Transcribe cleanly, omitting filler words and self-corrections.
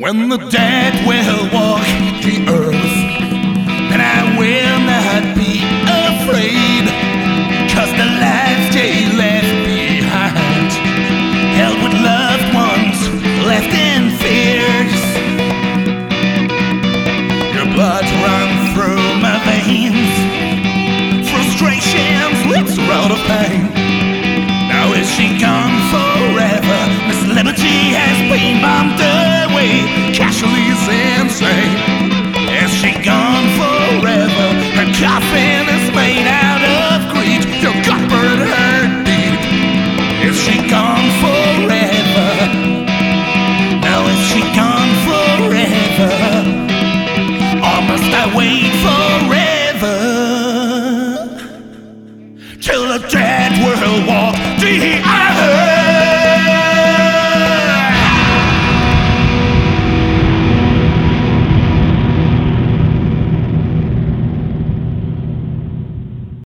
When the dead will walk the earth, then I will not be afraid, 'cause the lives they left behind, held with loved ones left in fears. Your blood runs through my veins, frustrations with a road of pain. Now is she gone forever? Miss Liberty has been bombed away, casually insane. Is she gone forever? Her coffin is made out of greed. Your gut burned her deep. Is she gone forever? Now is she gone forever? Or must I wait forever till the dead will walk the earth?